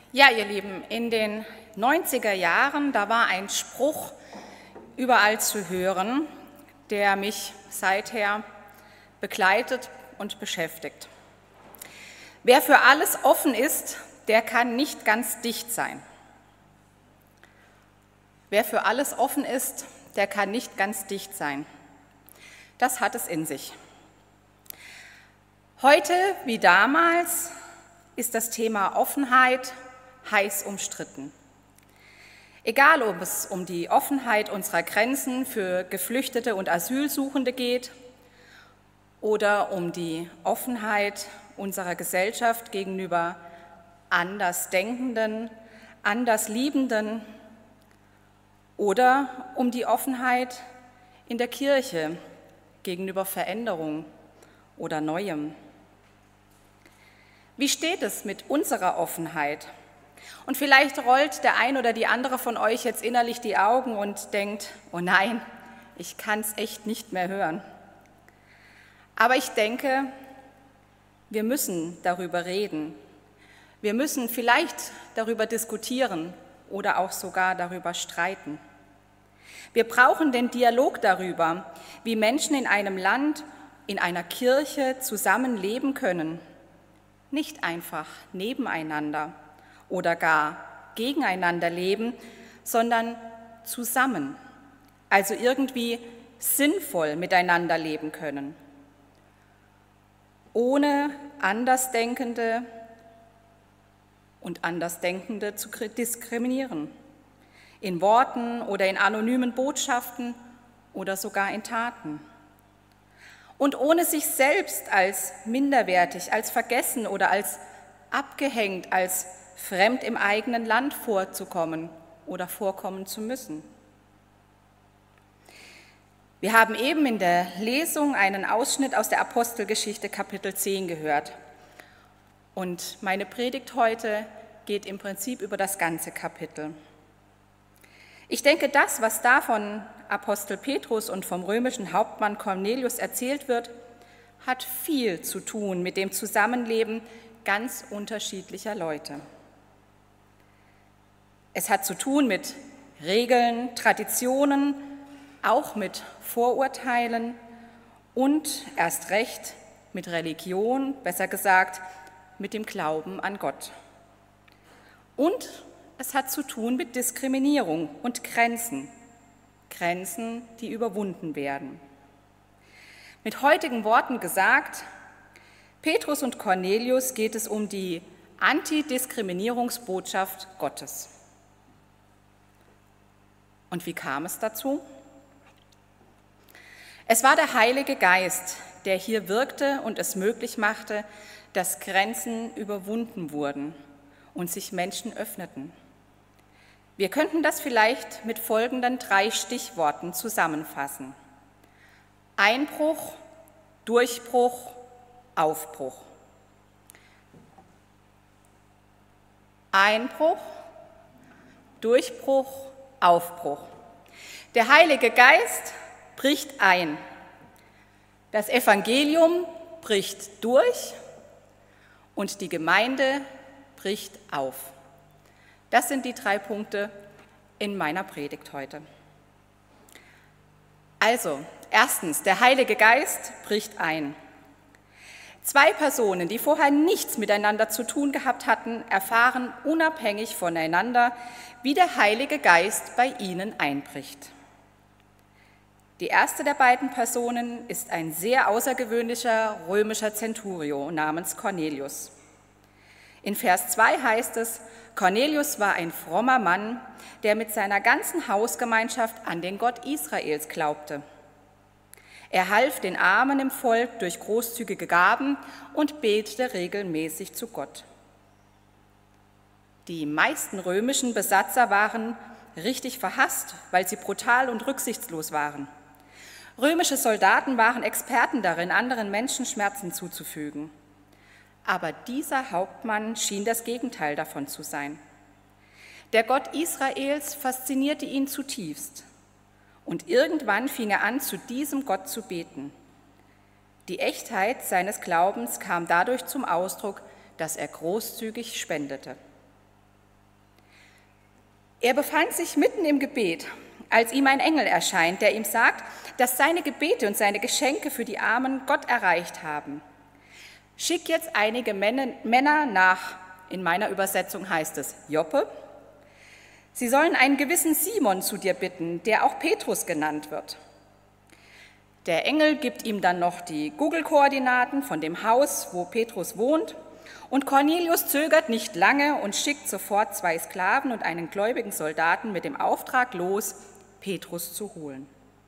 Ja, ihr Lieben, in den 90er Jahren, da war ein Spruch überall zu hören, der mich seither begleitet und beschäftigt. Wer für alles offen ist, der kann nicht ganz dicht sein. Wer für alles offen ist, der kann nicht ganz dicht sein. Das hat es in sich. Heute wie damals ist das Thema Offenheit heiß umstritten. Egal, ob es um die Offenheit unserer Grenzen für Geflüchtete und Asylsuchende geht oder um die Offenheit unserer Gesellschaft gegenüber Andersdenkenden, Andersliebenden oder um die Offenheit in der Kirche gegenüber Veränderung oder Neuem. Wie steht es mit unserer Offenheit? Und vielleicht rollt der ein oder die andere von euch jetzt innerlich die Augen und denkt, oh nein, ich kann es echt nicht mehr hören. Aber ich denke, wir müssen darüber reden. Wir müssen vielleicht darüber diskutieren oder auch sogar darüber streiten. Wir brauchen den Dialog darüber, wie Menschen in einem Land, in einer Kirche zusammenleben können. Nicht einfach nebeneinander oder gar gegeneinander leben, sondern zusammen, also irgendwie sinnvoll miteinander leben können, ohne Andersdenkende und Andersdenkende zu diskriminieren, in Worten oder in anonymen Botschaften oder sogar in Taten. Und ohne sich selbst als minderwertig, als vergessen oder als abgehängt, als fremd im eigenen Land vorzukommen oder vorkommen zu müssen. Wir haben eben in der Lesung einen Ausschnitt aus der Apostelgeschichte Kapitel 10 gehört. Und meine Predigt heute geht im Prinzip über das ganze Kapitel. Ich denke, das, was da von Apostel Petrus und vom römischen Hauptmann Cornelius erzählt wird, hat viel zu tun mit dem Zusammenleben ganz unterschiedlicher Leute. Es hat zu tun mit Regeln, Traditionen, auch mit Vorurteilen und erst recht mit Religion, besser gesagt mit dem Glauben an Gott. Und es hat zu tun mit Diskriminierung und Grenzen, die überwunden werden. Mit heutigen Worten gesagt, Petrus und Cornelius geht es um die Antidiskriminierungsbotschaft Gottes. Und wie kam es dazu? Es war der Heilige Geist, der hier wirkte und es möglich machte, dass Grenzen überwunden wurden und sich Menschen öffneten. Wir könnten das vielleicht mit folgenden 3 Stichworten zusammenfassen: Einbruch, Durchbruch, Aufbruch. Einbruch, Durchbruch, Aufbruch. Der Heilige Geist bricht ein. Das Evangelium bricht durch und die Gemeinde bricht auf. Das sind die 3 Punkte in meiner Predigt heute. Also, erstens, der Heilige Geist bricht ein. 2 Personen, die vorher nichts miteinander zu tun gehabt hatten, erfahren unabhängig voneinander, wie der Heilige Geist bei ihnen einbricht. Die erste der beiden Personen ist ein sehr außergewöhnlicher römischer Centurio namens Cornelius. In Vers 2 heißt es, Cornelius war ein frommer Mann, der mit seiner ganzen Hausgemeinschaft an den Gott Israels glaubte. Er half den Armen im Volk durch großzügige Gaben und betete regelmäßig zu Gott. Die meisten römischen Besatzer waren richtig verhasst, weil sie brutal und rücksichtslos waren. Römische Soldaten waren Experten darin, anderen Menschen Schmerzen zuzufügen. Aber dieser Hauptmann schien das Gegenteil davon zu sein. Der Gott Israels faszinierte ihn zutiefst. Und irgendwann fing er an, zu diesem Gott zu beten. Die Echtheit seines Glaubens kam dadurch zum Ausdruck, dass er großzügig spendete. Er befand sich mitten im Gebet, als ihm ein Engel erscheint, der ihm sagt, dass seine Gebete und seine Geschenke für die Armen Gott erreicht haben. Schick jetzt einige Männer nach, in meiner Übersetzung heißt es Joppe. Sie sollen einen gewissen Simon zu dir bitten, der auch Petrus genannt wird. Der Engel gibt ihm dann noch die Google-Koordinaten von dem Haus, wo Petrus wohnt. Und Cornelius zögert nicht lange und schickt sofort 2 Sklaven und einen gläubigen Soldaten mit dem Auftrag los, Petrus zu holen.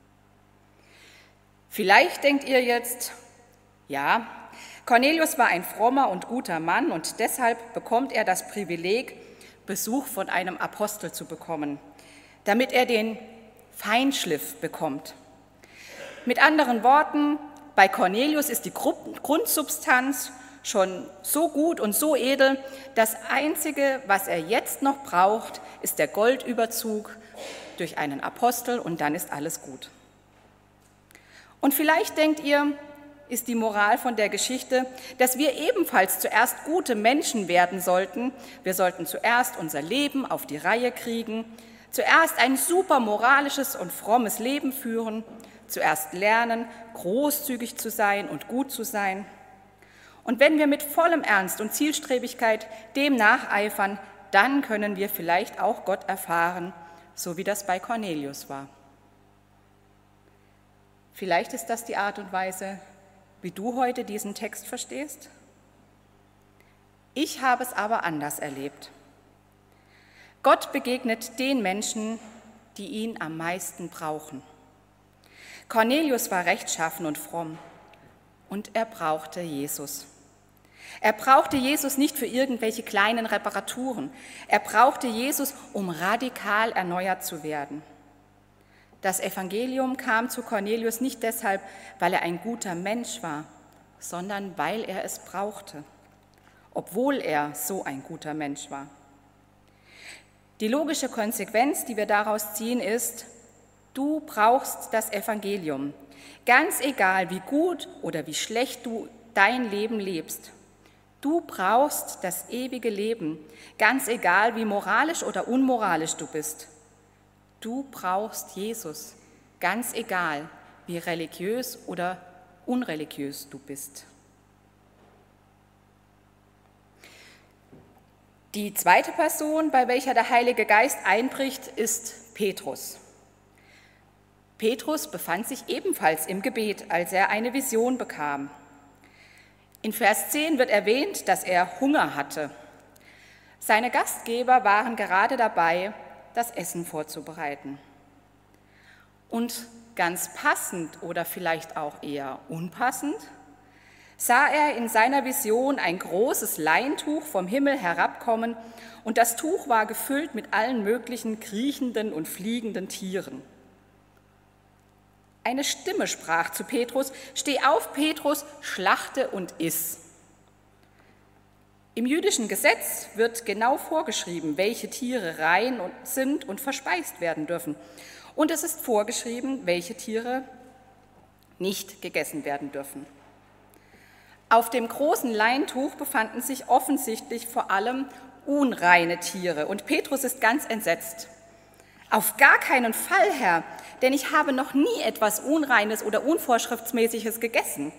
Vielleicht denkt ihr jetzt, ja, Cornelius war ein frommer und guter Mann und deshalb bekommt er das Privileg, Besuch von einem Apostel zu bekommen, damit er den Feinschliff bekommt. Mit anderen Worten, bei Cornelius ist die Grundsubstanz schon so gut und so edel, das Einzige, was er jetzt noch braucht, ist der Goldüberzug durch einen Apostel und dann ist alles gut. Und vielleicht denkt ihr, ist die Moral von der Geschichte, dass wir ebenfalls zuerst gute Menschen werden sollten. Wir sollten zuerst unser Leben auf die Reihe kriegen, zuerst ein super moralisches und frommes Leben führen, zuerst lernen, großzügig zu sein und gut zu sein. Und wenn wir mit vollem Ernst und Zielstrebigkeit dem nacheifern, dann können wir vielleicht auch Gott erfahren, so wie das bei Cornelius war. Vielleicht ist das die Art und Weise, wie du heute diesen Text verstehst. Ich habe es aber anders erlebt. Gott begegnet den Menschen, die ihn am meisten brauchen. Cornelius war rechtschaffen und fromm und er brauchte Jesus. Er brauchte Jesus nicht für irgendwelche kleinen Reparaturen. Er brauchte Jesus, um radikal erneuert zu werden. Das Evangelium kam zu Cornelius nicht deshalb, weil er ein guter Mensch war, sondern weil er es brauchte, obwohl er so ein guter Mensch war. Die logische Konsequenz, die wir daraus ziehen, ist, du brauchst das Evangelium, ganz egal, wie gut oder wie schlecht du dein Leben lebst. Du brauchst das ewige Leben, ganz egal, wie moralisch oder unmoralisch du bist. Du brauchst Jesus, ganz egal, wie religiös oder unreligiös du bist. Die zweite Person, bei welcher der Heilige Geist einbricht, ist Petrus. Petrus befand sich ebenfalls im Gebet, als er eine Vision bekam. In Vers 10 wird erwähnt, dass er Hunger hatte. Seine Gastgeber waren gerade dabei, das Essen vorzubereiten. Und ganz passend oder vielleicht auch eher unpassend, sah er in seiner Vision ein großes Leintuch vom Himmel herabkommen und das Tuch war gefüllt mit allen möglichen kriechenden und fliegenden Tieren. Eine Stimme sprach zu Petrus: Steh auf, Petrus, schlachte und iss. Im jüdischen Gesetz wird genau vorgeschrieben, welche Tiere rein sind und verspeist werden dürfen. Und es ist vorgeschrieben, welche Tiere nicht gegessen werden dürfen. Auf dem großen Leintuch befanden sich offensichtlich vor allem unreine Tiere. Und Petrus ist ganz entsetzt. Auf gar keinen Fall, Herr, denn ich habe noch nie etwas Unreines oder Unvorschriftsmäßiges gegessen.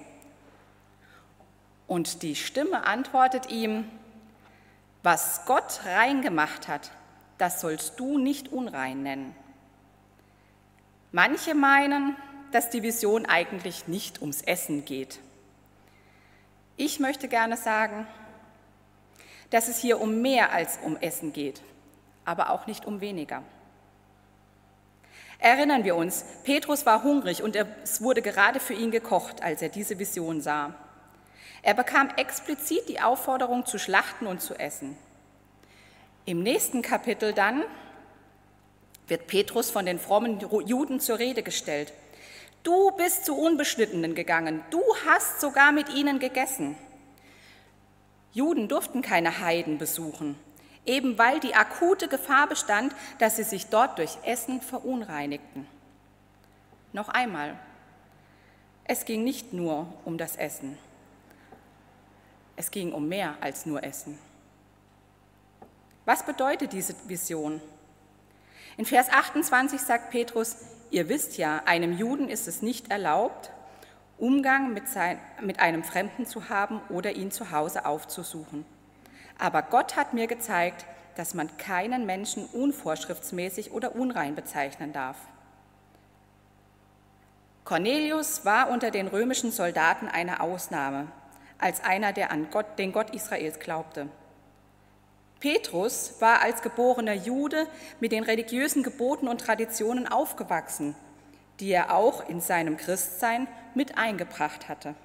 Und die Stimme antwortet ihm: Was Gott rein gemacht hat, das sollst du nicht unrein nennen. Manche meinen, dass die Vision eigentlich nicht ums Essen geht. Ich möchte gerne sagen, dass es hier um mehr als um Essen geht, aber auch nicht um weniger. Erinnern wir uns, Petrus war hungrig und es wurde gerade für ihn gekocht, als er diese Vision sah. Er bekam explizit die Aufforderung zu schlachten und zu essen. Im nächsten Kapitel dann wird Petrus von den frommen Juden zur Rede gestellt. Du bist zu Unbeschnittenen gegangen, du hast sogar mit ihnen gegessen. Juden durften keine Heiden besuchen, eben weil die akute Gefahr bestand, dass sie sich dort durch Essen verunreinigten. Noch einmal, es ging nicht nur um das Essen. Es ging um mehr als nur Essen. Was bedeutet diese Vision? In Vers 28 sagt Petrus, ihr wisst ja, einem Juden ist es nicht erlaubt, Umgang mit einem Fremden zu haben oder ihn zu Hause aufzusuchen. Aber Gott hat mir gezeigt, dass man keinen Menschen unvorschriftsmäßig oder unrein bezeichnen darf. Cornelius war unter den römischen Soldaten eine Ausnahme, als einer, der an den Gott Israels glaubte. Petrus war als geborener Jude mit den religiösen Geboten und Traditionen aufgewachsen, die er auch in seinem Christsein mit eingebracht hatte.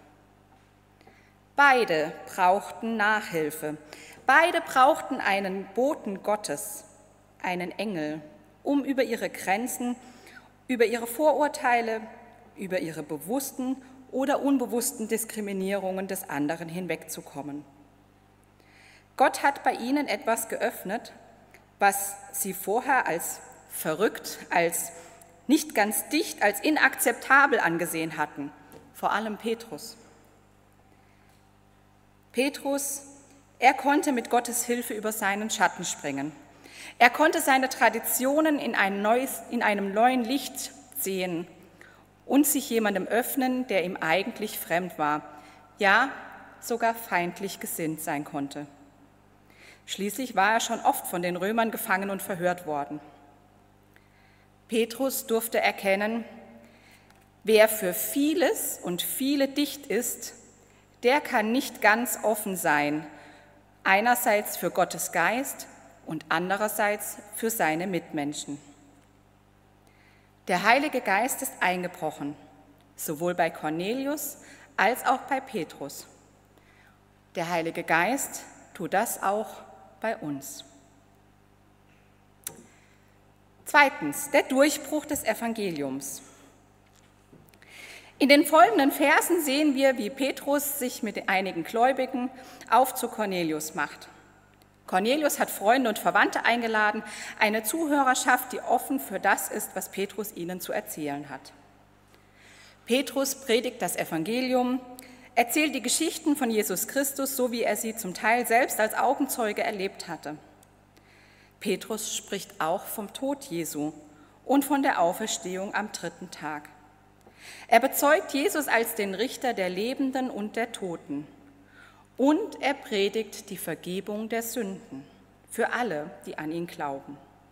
Beide brauchten Nachhilfe. Beide brauchten einen Boten Gottes, einen Engel, um über ihre Grenzen, über ihre Vorurteile, über ihre bewussten oder unbewussten Diskriminierungen des anderen hinwegzukommen. Gott hat bei ihnen etwas geöffnet, was sie vorher als verrückt, als nicht ganz dicht, als inakzeptabel angesehen hatten, vor allem Petrus. Petrus, er konnte mit Gottes Hilfe über seinen Schatten springen. Er konnte seine Traditionen in einem neuen Licht sehen und sich jemandem öffnen, der ihm eigentlich fremd war, ja sogar feindlich gesinnt sein konnte. Schließlich war er schon oft von den Römern gefangen und verhört worden. Petrus durfte erkennen, wer für vieles und viele dicht ist, der kann nicht ganz offen sein, einerseits für Gottes Geist und andererseits für seine Mitmenschen. Der Heilige Geist ist eingebrochen, sowohl bei Cornelius als auch bei Petrus. Der Heilige Geist tut das auch bei uns. Zweitens, der Durchbruch des Evangeliums. In den folgenden Versen sehen wir, wie Petrus sich mit einigen Gläubigen auf zu Cornelius macht. Cornelius hat Freunde und Verwandte eingeladen, eine Zuhörerschaft, die offen für das ist, was Petrus ihnen zu erzählen hat. Petrus predigt das Evangelium, erzählt die Geschichten von Jesus Christus, so wie er sie zum Teil selbst als Augenzeuge erlebt hatte. Petrus spricht auch vom Tod Jesu und von der Auferstehung am 3. Tag. Er bezeugt Jesus als den Richter der Lebenden und der Toten. Und er predigt die Vergebung der Sünden für alle, die an ihn glauben.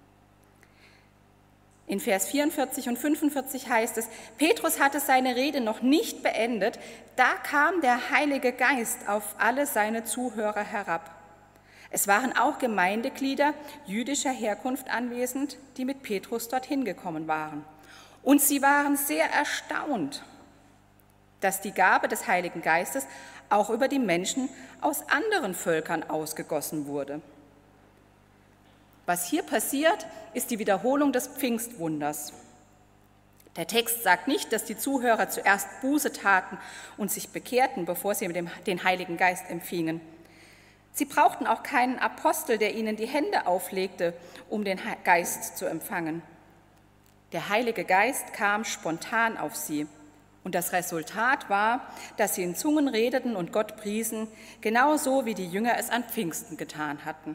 In Vers 44 und 45 heißt es, Petrus hatte seine Rede noch nicht beendet, da kam der Heilige Geist auf alle seine Zuhörer herab. Es waren auch Gemeindeglieder jüdischer Herkunft anwesend, die mit Petrus dorthin gekommen waren. Und sie waren sehr erstaunt, dass die Gabe des Heiligen Geistes auch über die Menschen aus anderen Völkern ausgegossen wurde. Was hier passiert, ist die Wiederholung des Pfingstwunders. Der Text sagt nicht, dass die Zuhörer zuerst Buße taten und sich bekehrten, bevor sie den Heiligen Geist empfingen. Sie brauchten auch keinen Apostel, der ihnen die Hände auflegte, um den Geist zu empfangen. Der Heilige Geist kam spontan auf sie. Und das Resultat war, dass sie in Zungen redeten und Gott priesen, genauso wie die Jünger es an Pfingsten getan hatten.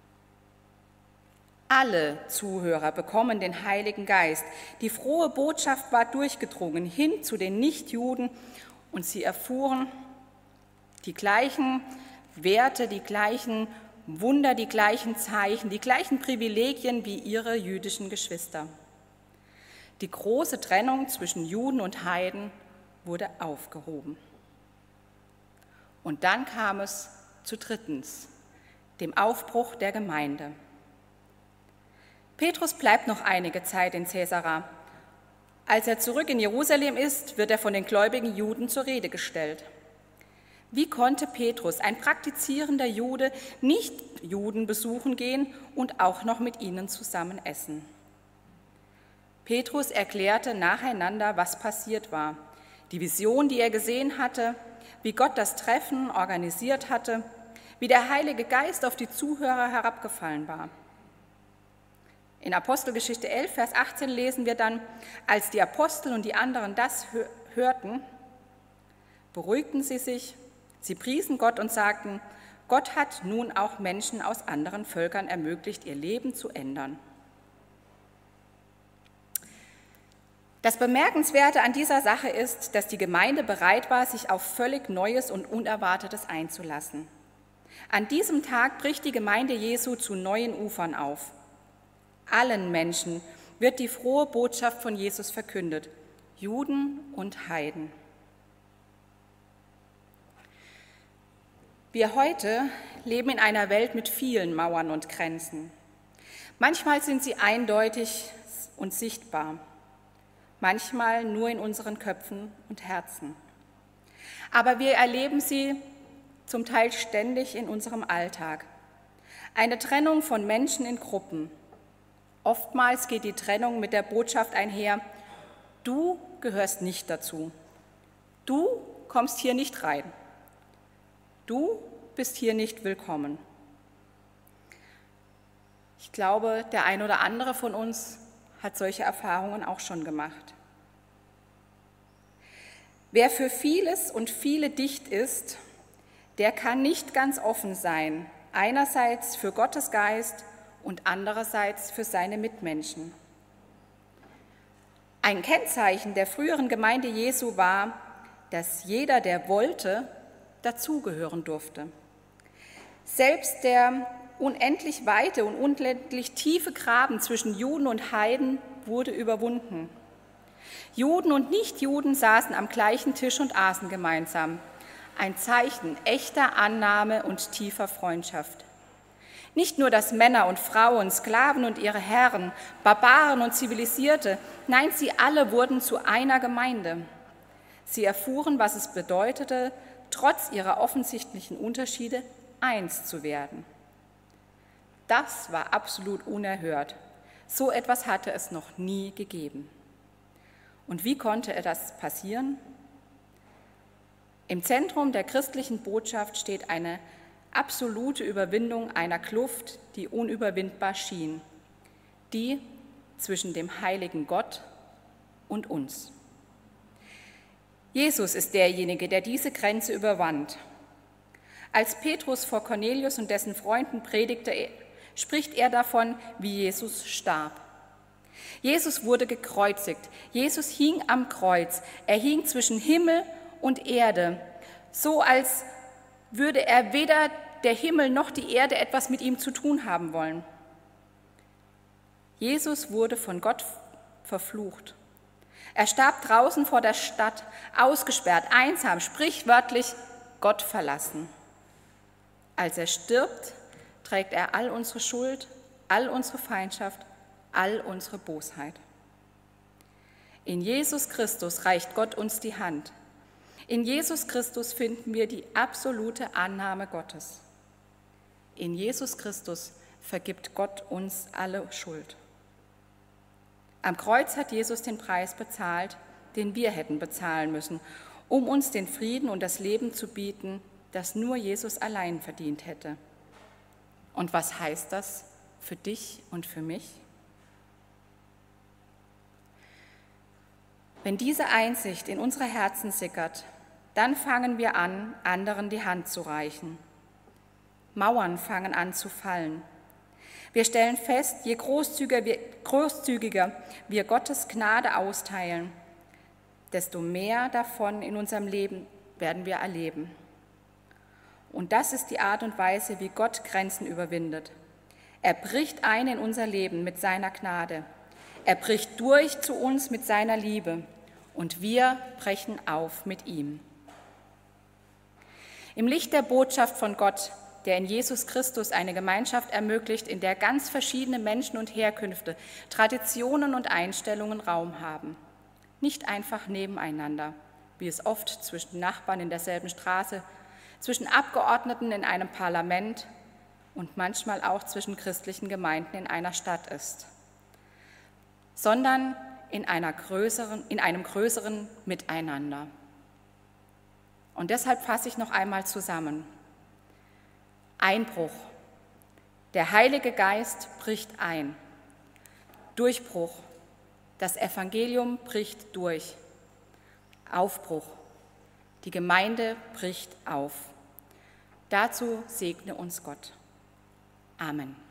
Alle Zuhörer bekommen den Heiligen Geist. Die frohe Botschaft war durchgedrungen hin zu den Nichtjuden und sie erfuhren die gleichen Werte, die gleichen Wunder, die gleichen Zeichen, die gleichen Privilegien wie ihre jüdischen Geschwister. Die große Trennung zwischen Juden und Heiden wurde aufgehoben. Und dann kam es zu drittens, dem Aufbruch der Gemeinde. Petrus bleibt noch einige Zeit in Caesarea. Als er zurück in Jerusalem ist, wird er von den gläubigen Juden zur Rede gestellt. Wie konnte Petrus, ein praktizierender Jude, nicht Juden besuchen gehen und auch noch mit ihnen zusammen essen? Petrus erklärte nacheinander, was passiert war, die Vision, die er gesehen hatte, wie Gott das Treffen organisiert hatte, wie der Heilige Geist auf die Zuhörer herabgefallen war. In Apostelgeschichte 11, Vers 18 lesen wir dann, als die Apostel und die anderen das hörten, beruhigten sie sich, sie priesen Gott und sagten, Gott hat nun auch Menschen aus anderen Völkern ermöglicht, ihr Leben zu ändern. Das Bemerkenswerte an dieser Sache ist, dass die Gemeinde bereit war, sich auf völlig Neues und Unerwartetes einzulassen. An diesem Tag bricht die Gemeinde Jesu zu neuen Ufern auf. Allen Menschen wird die frohe Botschaft von Jesus verkündet, Juden und Heiden. Wir heute leben in einer Welt mit vielen Mauern und Grenzen. Manchmal sind sie eindeutig und sichtbar, manchmal nur in unseren Köpfen und Herzen. Aber wir erleben sie zum Teil ständig in unserem Alltag. Eine Trennung von Menschen in Gruppen. Oftmals geht die Trennung mit der Botschaft einher, du gehörst nicht dazu. Du kommst hier nicht rein. Du bist hier nicht willkommen. Ich glaube, der ein oder andere von uns hat solche Erfahrungen auch schon gemacht. Wer für vieles und viele dicht ist, der kann nicht ganz offen sein, einerseits für Gottes Geist und andererseits für seine Mitmenschen. Ein Kennzeichen der früheren Gemeinde Jesu war, dass jeder, der wollte, dazugehören durfte. Selbst der unendlich weite und unendlich tiefe Graben zwischen Juden und Heiden wurde überwunden. Juden und Nichtjuden saßen am gleichen Tisch und aßen gemeinsam. Ein Zeichen echter Annahme und tiefer Freundschaft. Nicht nur, dass Männer und Frauen, Sklaven und ihre Herren, Barbaren und Zivilisierte, nein, sie alle wurden zu einer Gemeinde. Sie erfuhren, was es bedeutete, trotz ihrer offensichtlichen Unterschiede eins zu werden. Das war absolut unerhört. So etwas hatte es noch nie gegeben. Und wie konnte das passieren? Im Zentrum der christlichen Botschaft steht eine absolute Überwindung einer Kluft, die unüberwindbar schien, die zwischen dem heiligen Gott und uns. Jesus ist derjenige, der diese Grenze überwand. Als Petrus vor Cornelius und dessen Freunden predigte, spricht er davon, wie Jesus starb. Jesus wurde gekreuzigt. Jesus hing am Kreuz. Er hing zwischen Himmel und Erde, so als würde er weder der Himmel noch die Erde etwas mit ihm zu tun haben wollen. Jesus wurde von Gott verflucht. Er starb draußen vor der Stadt, ausgesperrt, einsam, sprichwörtlich Gott verlassen. Als er stirbt, trägt er all unsere Schuld, all unsere Feindschaft, all unsere Bosheit. In Jesus Christus reicht Gott uns die Hand. In Jesus Christus finden wir die absolute Annahme Gottes. In Jesus Christus vergibt Gott uns alle Schuld. Am Kreuz hat Jesus den Preis bezahlt, den wir hätten bezahlen müssen, um uns den Frieden und das Leben zu bieten, das nur Jesus allein verdient hätte. Und was heißt das für dich und für mich? Wenn diese Einsicht in unsere Herzen sickert, dann fangen wir an, anderen die Hand zu reichen. Mauern fangen an zu fallen. Wir stellen fest, je großzügiger wir Gottes Gnade austeilen, desto mehr davon in unserem Leben werden wir erleben. Und das ist die Art und Weise, wie Gott Grenzen überwindet. Er bricht ein in unser Leben mit seiner Gnade. Er bricht durch zu uns mit seiner Liebe. Und wir brechen auf mit ihm. Im Licht der Botschaft von Gott, der in Jesus Christus eine Gemeinschaft ermöglicht, in der ganz verschiedene Menschen und Herkünfte, Traditionen und Einstellungen Raum haben. Nicht einfach nebeneinander, wie es oft zwischen Nachbarn in derselben Straße, zwischen Abgeordneten in einem Parlament und manchmal auch zwischen christlichen Gemeinden in einer Stadt ist, sondern in einem größeren Miteinander. Und deshalb fasse ich noch einmal zusammen. Einbruch. Der Heilige Geist bricht ein. Durchbruch. Das Evangelium bricht durch. Aufbruch. Die Gemeinde bricht auf. Dazu segne uns Gott. Amen.